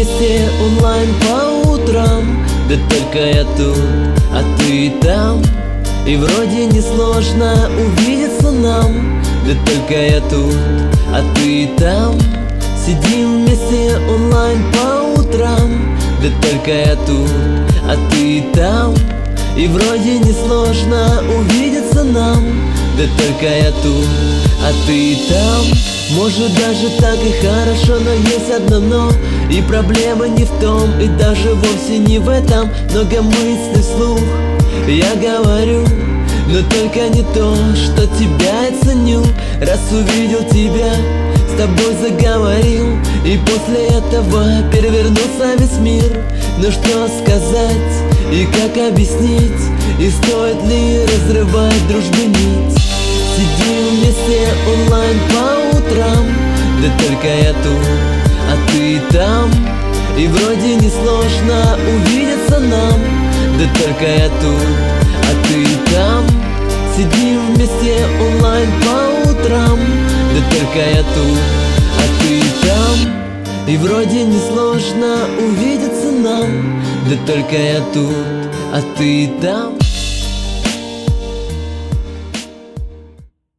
вместе онлайн по утрам. Да только я тут, а ты там. И вроде несложно увидеться нам. Да только я тут, а ты там. Сидим вместе онлайн по утрам. Да только я тут, а ты там. И вроде несложно увидеться нам. Да только я тут, а ты там. Может даже так и хорошо, но есть одно но. И проблема не в том, и даже вовсе не в этом. Много мыслей вслух я говорю, но только не то, что тебя я ценю. Раз увидел тебя, с тобой заговорил, и после этого перевернулся весь мир. Но что сказать и как объяснить, и стоит ли разрывать дружбы нить? Сидим вместе онлайн по утрам. Да только я тут, а ты там. И вроде несложно увидеться нам. Да только я тут, а ты там. Сидим вместе онлайн по утрам. Да только я тут, а ты там. И вроде несложно увидеться нам. Да только я тут, а ты там.